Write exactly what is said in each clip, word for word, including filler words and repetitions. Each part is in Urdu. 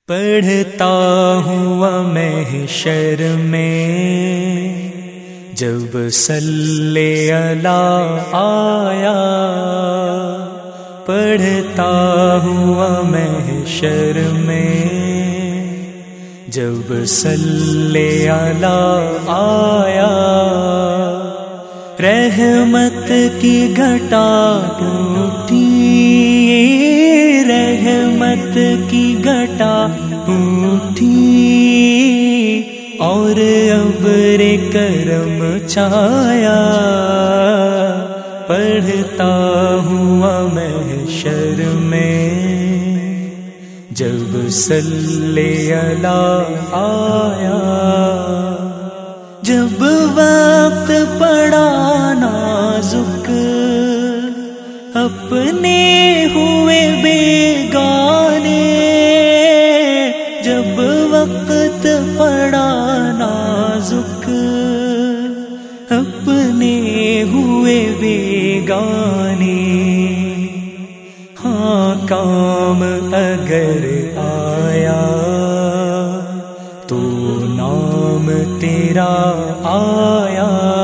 پڑھتا ہوا محشر میں جب صلی اللہ آیا، پڑھتا ہوا محشر میں جب صلی اللہ آیا، رحمت کی گھٹا ٹوٹی، رحمت کی گھٹا ٹوٹی، اور ابر کرم چھایا، پڑھتا ہوا محشر میں جب صلی اللہ آیا، جب وقت پڑا نازک اپنے ہوئے بیگانے، جب وقت پڑا نازک اپنے ہوئے بیگانے، ہاں کام اگر آیا تو نام تیرا آیا،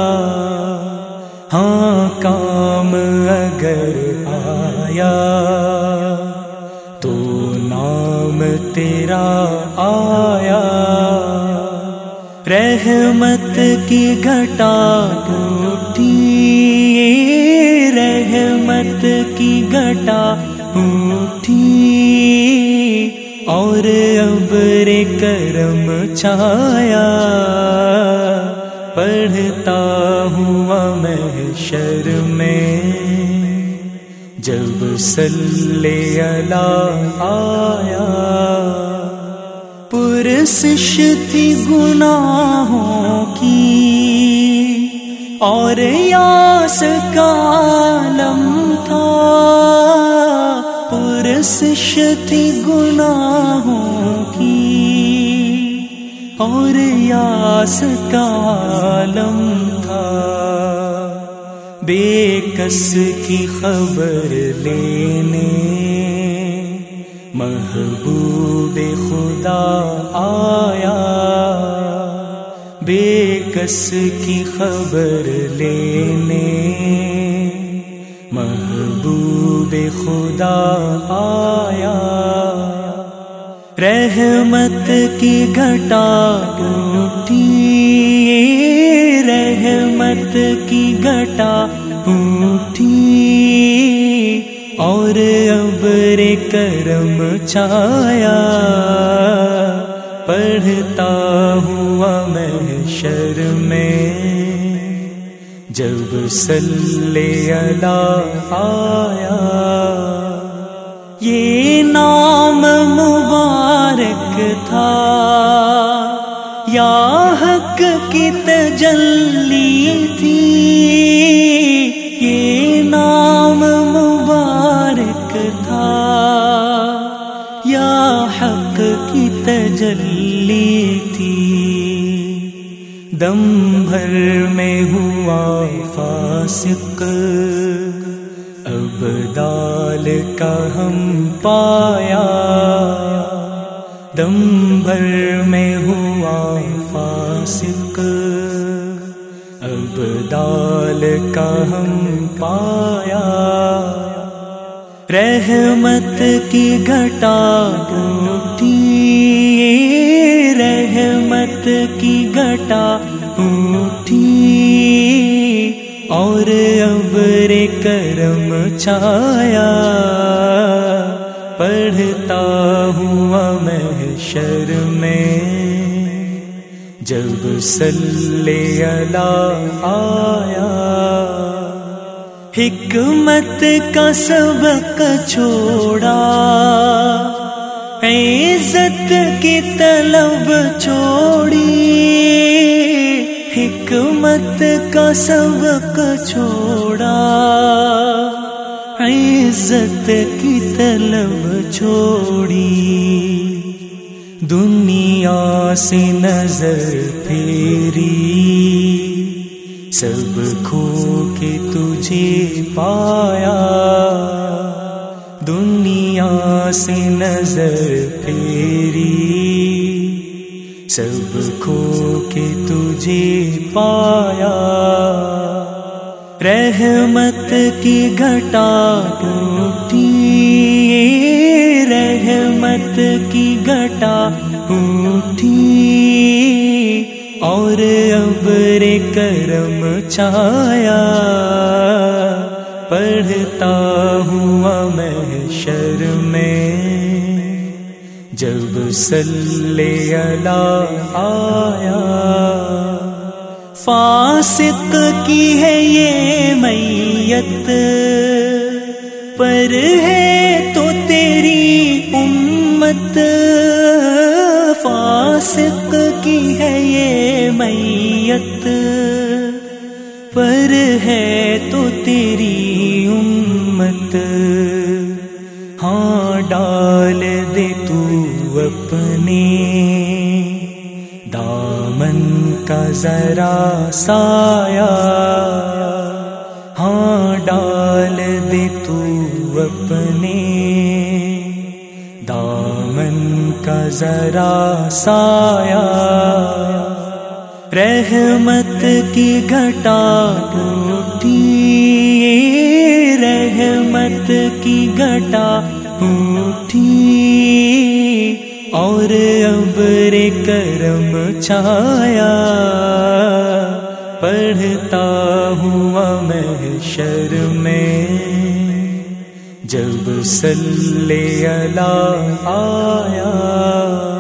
ہاں کام اگر آیا تو نام تیرا آیا، رحمت کی گھٹا ٹوٹی، رحمت کی گھٹا ٹوٹی، اور ابر کرم چھایا، پڑھتا ہوا محشر میں جب صلی اللہ آیا، پرسش تھی گناہوں کی اور یاس کا عالم تھا، پرسش تھی گناہوں کی اور یاس کا عالم تھا، بے کس کی خبر لینے محبوب خدا آیا، بے کس کی خبر لینے محبوب خدا آیا، رحمت کی گھٹا ٹوٹی، رحمت کی گھٹا ٹوٹی، اور ابر کرم چھایا، پڑھتا ہوا محشر میں جب صلی اللہ آیا، یہ نام مبارک تھا یا حق کی تجلی تھی، یہ نام مبارک تھا یا حق کی تجلی تھی، دم بھر میں ہوا فاسق ابدال کا ہم پایا، دم بھر میں ہوا فاسق ابدال کا ہم پایا، رحمت کی گھٹا ٹوٹی، رحمت کی گھٹا ٹوٹی، اور ابر کرم چھایا، پڑھتا ہوا محشر میں جب صلی اللہ آیا، حکمت کا سبق چھوڑا، عزت کی طلب چھوڑی، حکمت کا سبق چھوڑا، عزت کی طلب چھوڑی، دنیا سے نظر پھیری، سب کھو کے تجھے پایا، دنیا سے نظر پھیری سب کھو کے تجھے پایا، رحمت کی گھٹا ٹوٹی، رحمت کی گھٹا ٹوٹی، اور ابر کرم چھایا، پڑھتا ہوا محشر میں جب صلی اللہ آیا۔ فاسق کی ہے یہ میت، پر ہے تو تیری امت، فاسق کی ہے یہ میت، پر ہے تو تیری امت۔ ہاں ڈال دے تو اپنے دامن کا ذرا سایہ، ہاں ڈال دے تو اپنے دامن کا ذرا سایہ، رحمت کی گھٹا ٹوٹی، رحمت کی گھٹا ٹوٹی، اور ابر کرم چھایا، پڑھتا ہوا محشر میں جب صلی اللہ آیا۔